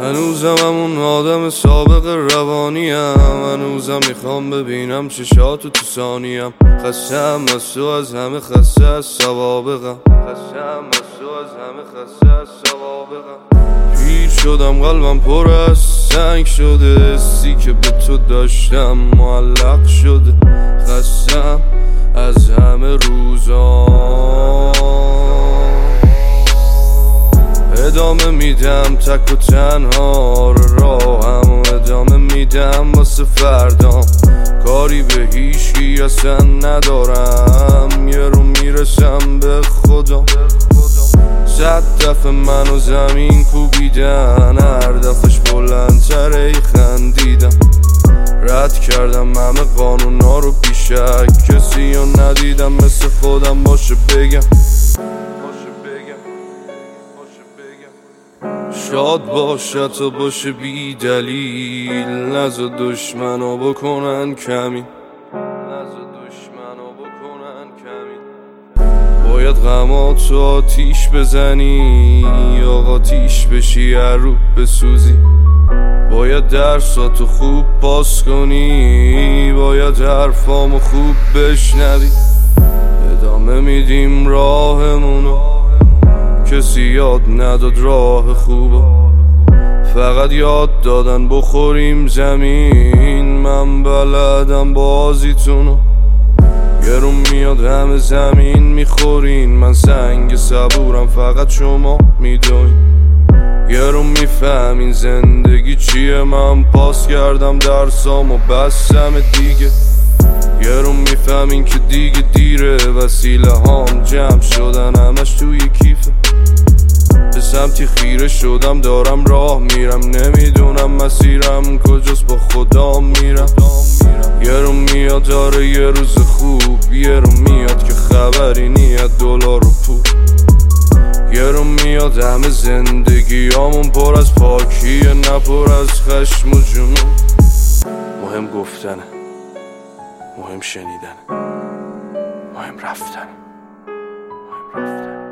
هنوزم همون آدم سابق روانیم، هنوزم میخوام ببینم چشاتو تو ثانیم. خستم از تو، از همه خسته از سوابقم، خستم از تو، از همه خسته از سوابقم. پیر شدم قلبم پر از سنگ شده، حسی که به تو داشتم معلق شده. خستم از همه روزا، ادامه میدم تک و تنها راهم، ادامه میدم واسه فردام. کاری به هیچکی اصلا ندارم، یه رو میرسم به خودم. 100 دفعه منو زمین کوبیدن، هر دفعش بلندتره خندیدم. رد کردم همه قانونا رو بیشک، کسی رو ندیدم مثل خودم باشه بگم. شاد باشه تا باشه بی دلیل، نزا دشمنو بکنن کمی، نزا دشمنو بکنن کمی. باید غماتو آتیش بزنی یا آتیش بشی هر رو بسوزی. باید درساتو خوب پاس کنی، باید حرفامو خوب بشنوی. ادامه میدیم راهمونو، کسی یاد نداد راه خوبه، فقط یاد دادن بخوریم زمین. من بلدم بازیتونو، یه رو میاد همه زمین میخورین. من سنگ صبورم فقط شما میدونین، یه رو میفهمین زندگی چیه. من پاس کردم درسامو بستم دیگه، یه رو میفهمین که دیگه دیره. وسیله هام جمع شدن همش توی کیفه، به سمتی خیره شدم دارم راه میرم. نمیدونم مسیرم کجاست، با خدا میرم. یه رو میاد داره یه روز خوب، یه رو میاد که خبری نیت دلار و پول. یه رو میاد همه زندگیامون پر از پاکیه، نه پر از خشم و جنون. مهم گفتنه، مهم شنیدنه، مهم رفتنه، مهم رفتنه.